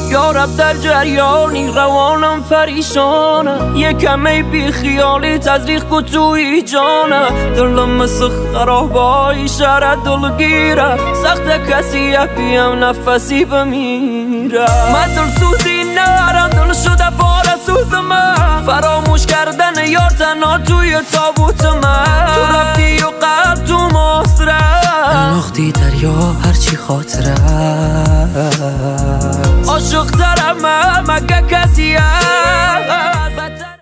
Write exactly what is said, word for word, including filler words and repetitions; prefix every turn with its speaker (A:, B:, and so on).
A: یارب در جریانی روانم پریشانه، یکم ای بی خیالی تزریق کو توی جانه. دلم مثل خرابای شهر دلگیره، سخت کسی اپیم نفسی بمیره. من دل سوزی نرم، دل شده پاره سوز من، فراموش کردن یار تنها توی تابوت من. تو رفتی و قلب تو مصره انداختی دریا هرچی خاطره. عاشق ترم مگه کسی هست